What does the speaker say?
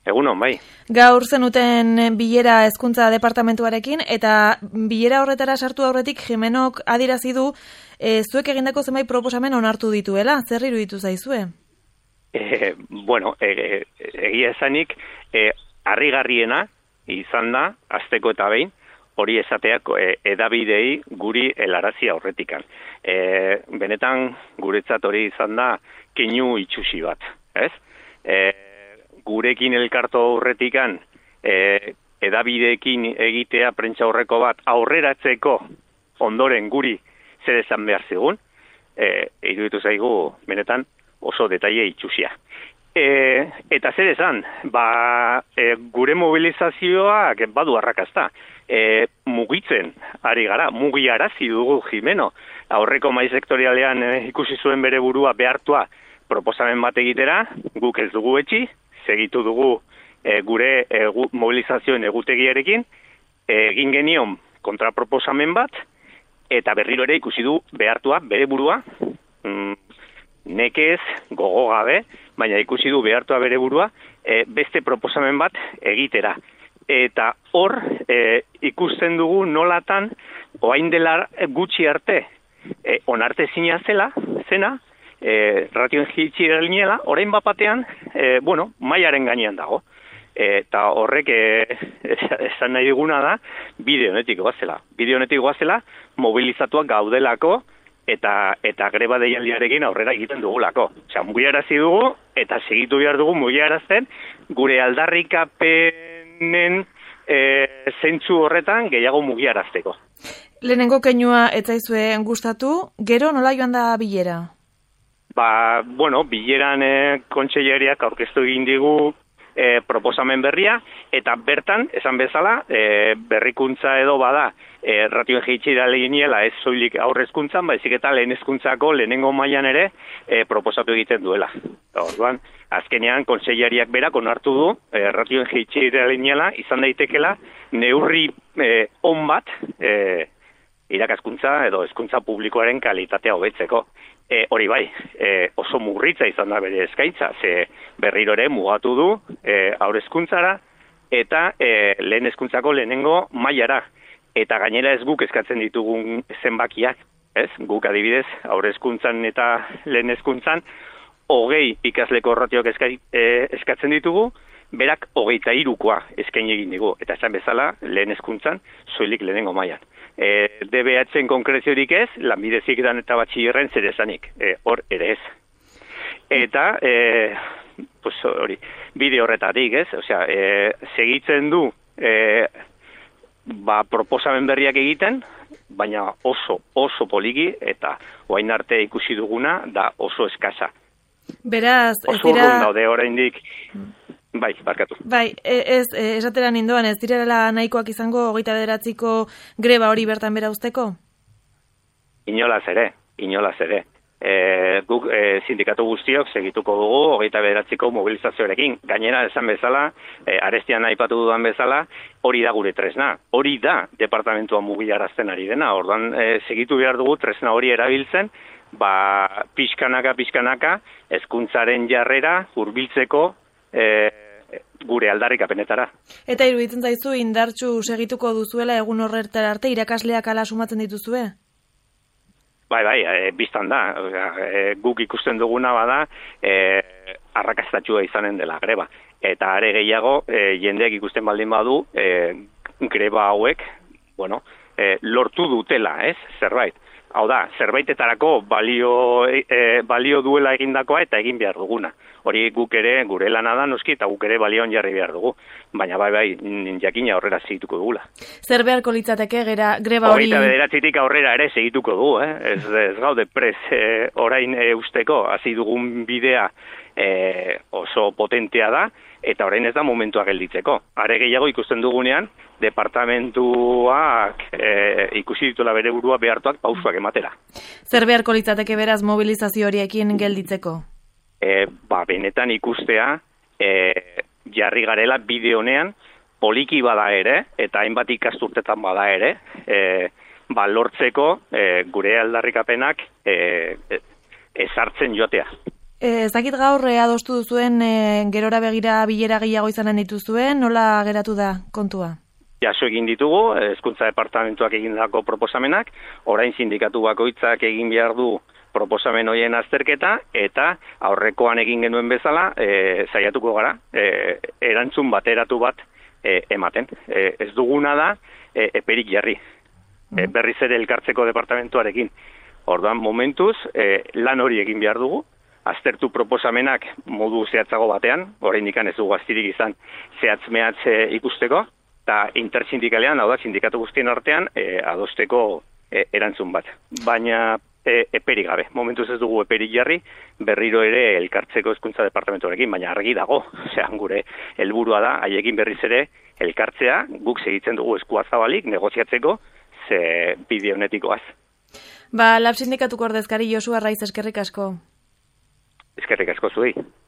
Egunon, bai. Gaur zenuten bilera hezkuntza departamentuarekin, eta bilera horretara sartu aurretik Jimenok adierazi du zuek egindako zenbait proposamen onartu dituela. Zer iruditu zaizue? Egia esanik, harrigarriena izan da, asteko eta behin, hori esateak edabidei guri helarazi aurretikan. Benetan guretzat hori izan da keinu itxusi bat, ez? Gurekin elkartu aurretikan edabideekin egitea prentsa aurreko bat aurreratzeko ondoren guri zer esan behar zigun, iruditu zaigu benetan oso detaile itxusia. Eta zer esan, gure mobilizazioak badu arrakazta. Mugitzen ari gara, mugiarazi dugu Jimeno. Aurreko mahai sektorialean ikusi zuen bere burua behartua proposamen bat egitera, guk ez dugu etxi, segitu dugu gure mobilizazioen egutegiarekin, egin genion kontraproposamen bat, eta berriro ere ikusi du behartua bere burua, nekez, gogo gabe, baina ikusi du behartua bere burua, beste proposamen bat egitera. Eta hor ikusten dugu nolatan, orain dela gutxi arte, onartezina zena, ratioen jitsi erlinela, orain bapatean, mailaren gainean dago. Eta horrek esan nahi duguna da, bide honetik goazela, mobilizatuak gaudelako, eta greba deialdiarekin aurrera egiten dugulako. Osea, mugiarazi dugu, eta segitu behar dugu mugiarazten, gure aldarrikapenen zentzu horretan gehiago mugiarazteko. Lehenengo keinua ez zaizue gustatu, gero nola joan da bilera? Bileran kontseilariak aurkeztu egin digu proposamen berria, eta bertan, esan bezala, berrikuntza edo bada, ratioen jeitxera leginela ez soilik aurrezkuntzan, baizik eta lehen hezkuntzako lehenengo mailan ere proposatu egiten duela. Orduan, azkenean kontseilariak berak onartu du, ratioen jeitxera leginela izan daitekela neurri on bat irakaskuntza edo hezkuntza publikoaren kalitatea hobetzeko. Hori bai, oso murritza izan da bere eskaintza, ze berriro ere mugatu du haurhezkuntzara eta lehen hezkuntzako lehenengo mailara. Eta gainera ez guk eskatzen ditugun zenbakiak, ez? Guk adibidez, haurhezkuntzan eta lehen hezkuntzan 20 ikasleko ratioak eskatzen ditugu, berak 23koa eskaini egin digu. Eta esan bezala, lehen hezkuntzan, soilik lehenengo mailan. DBH-en konkreziorik ez, lanbide heziketan eta batxillerren zer esanik, hor ere ez. Eta, hori, bide horretatik ez, osea, segitzen du proposamen berriak egiten, baina oso poliki eta orain arte ikusi duguna da oso eskasa. Beraz, ez dira... Oso urrun daude oraindik... Bai, barkatu. Bai, esatera nindoan, ez direla nahikoak izango 29ko greba hori bertan bera usteko? Inolaz ere. Guk sindikatu guztiok segituko dugu 29ko mobilizazioarekin. Gainera, esan bezala, arestian aipatu dudan bezala, hori da gure tresna. Hori da departamentua mugiarazten ari dena. Orduan, segitu behar dugu tresna hori erabiltzen, pixkanaka, hezkuntzaren jarrera hurbiltzeko gure aldarrikapenetara. Eta iruditzen zaizu indartsu segituko duzuela egun horretara arte irakasleak ala sumatzen dituzue? Bai, biztan da. Guk ikusten duguna bada arrakastatxua izanen dela greba. Eta are gehiago, jendeak ikusten baldin badu, greba hauek, lortu dutela, ez? Zerbait. Hau da, zerbaitetarako balio duela egindakoa eta egin behar duguna. Hori guk ere, gure lana da noski, eta guk ere balioan jarri behar dugu. Baina bai, jakina aurrera segituko dugula. Zer beharko litzateke greba hori... 29tik aurrera ere segituko dugu, Ez gaude prez orain usteko, hasi dugun bidea oso potentea da, eta orain ez da momentua gelditzeko. Are gehiago ikusten dugunean, departamentuak ikusi dituela bere burua behartuak pausuak ematera. Zer beharko litzateke beraz mobilizazio horiekin gelditzeko? Benetan ikustea jarri garela bide honean poliki bada ere, eta hainbat ikasturtetan bada ere, lortzeko gure aldarrikapenak ezartzen joatea. Ez dakit gaur adostu duzuen gerora begira bilera gehiago izanen dituzuen, nola geratu da kontua? Jaso egin ditugu, hezkuntza departamentuak egindako proposamenak, orain sindikatu bakoitzak egin behar du proposamen horien azterketa, eta aurrekoan egin genuen bezala, saiatuko gara, erantzun bateratu bat ematen. Ez duguna da, eperik jarri, berriz ere elkartzeko departamentuarekin. Orduan, momentuz, lan hori egin behar dugu, aztertu proposamenak modu zehatzago batean, oraindik ez dugu astirik izan zehatz-mehatz ikusteko, eta intersindikalean, hau da, sindikatu guztien artean, adosteko erantzun bat. Baina eperik gabe, momentuz ez dugu eperik jarri, berriro ere elkartzeko hezkuntza departamentuarekin, baina argi dago, gure helburua da, haiekin berriz ere elkartzea, guk segitzen dugu eskua zabalik, negoziatzeko, ze bide honetikoaz. Lab sindikatuko ordezkari Josu Arraiz, eskerrik asko. Eskerrik asko zuei.